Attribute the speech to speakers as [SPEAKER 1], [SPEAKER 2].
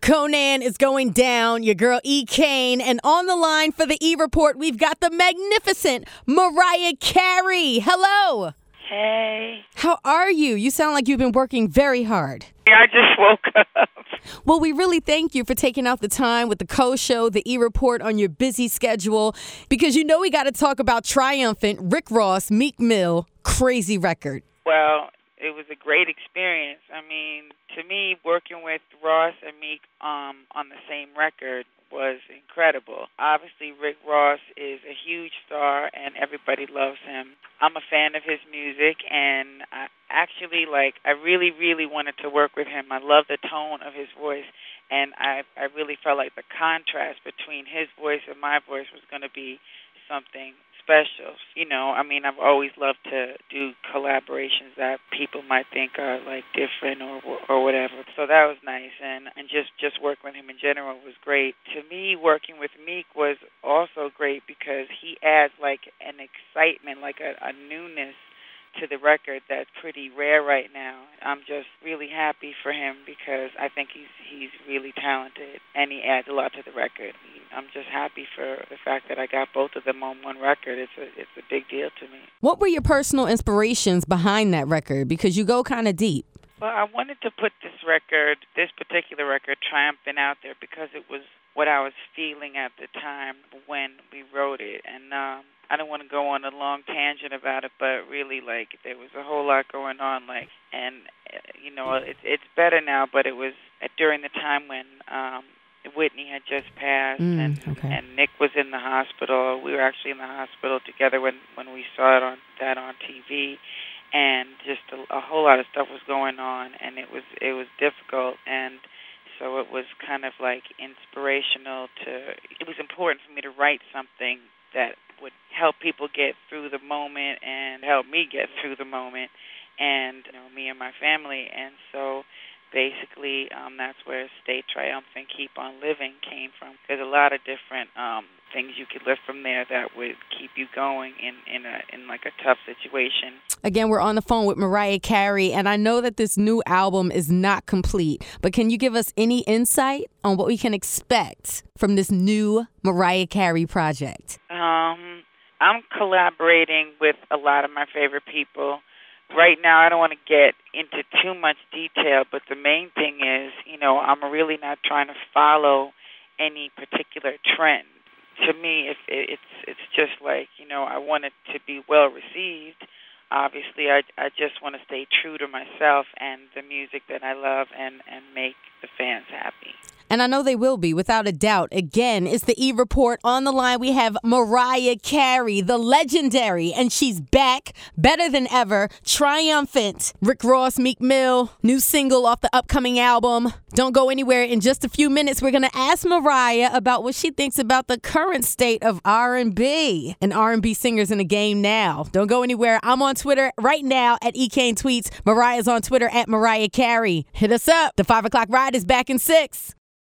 [SPEAKER 1] Conan is going down, your girl E. Kane, and on the line for the E Report, we've got the magnificent Mariah Carey. Hello.
[SPEAKER 2] Hey.
[SPEAKER 1] How are you? You sound like you've been working very hard.
[SPEAKER 2] Yeah, I just woke up.
[SPEAKER 1] Well, we really thank you for taking out the time with the Co-Show, the E Report on your busy schedule, because you know we got to talk about Triumphant, Rick Ross, Meek Mill, crazy record.
[SPEAKER 2] Well, it was a great experience. I mean, to me, working with Ross and Meek on the same record was incredible. Obviously, Rick Ross is a huge star, and everybody loves him. I'm a fan of his music, and I really, really wanted to work with him. I love the tone of his voice, and I really felt like the contrast between his voice and my voice was going to be something special. You know, I mean, I've always loved to do collaborations that people might think are like different or whatever. So that was nice, and just working with him in general was great. To me, working with Meek was also great because he adds like an excitement, like a newness to the record that's pretty rare right now. I'm just really happy for him because I think he's really talented and he adds a lot to the record. I'm just happy for the fact that I got both of them on one record. It's a big deal to me.
[SPEAKER 1] What were your personal inspirations behind that record? Because you go kind of deep.
[SPEAKER 2] Well, I wanted to put this particular record, Triumphant, out there because it was what I was feeling at the time when we wrote it. And I don't want to go on a long tangent about it, but really, like, there was a whole lot going on, like, and, you know, it's better now, but it was during the time when Whitney had just passed and Nick was in the hospital. We were actually in the hospital together when we saw it on TV, and just a whole lot of stuff was going on, and it was difficult, and so it was kind of like inspirational it was important for me to write something that would help people get through the moment and help me get through the moment and, you know, me and my family. And so basically that's where Stay Triumphant, Keep on Living came from. There's a lot of different things you could lift from there that would keep you going in like a tough situation.
[SPEAKER 1] Again, we're on the phone with Mariah Carey, and I know that this new album is not complete, but can you give us any insight on what we can expect from this new Mariah Carey project?
[SPEAKER 2] I'm collaborating with a lot of my favorite people. Right now, I don't want to get into too much detail, but the main thing is, you know, I'm really not trying to follow any particular trend. To me, it's just like, you know, I want it to be well received. Obviously, I just want to stay true to myself and the music that I love and make the fans happy.
[SPEAKER 1] And I know they will be, without a doubt. Again, it's the E Report. On the line, we have Mariah Carey, the legendary, and she's back, better than ever, Triumphant. Rick Ross, Meek Mill, new single off the upcoming album. Don't go anywhere. In just a few minutes, we're going to ask Mariah about what she thinks about the current state of R&B and R&B singers in the game now. Don't go anywhere. I'm on Twitter right now at EKane Tweets. Mariah's on Twitter at Mariah Carey. Hit us up. The 5 o'clock ride is back in 6.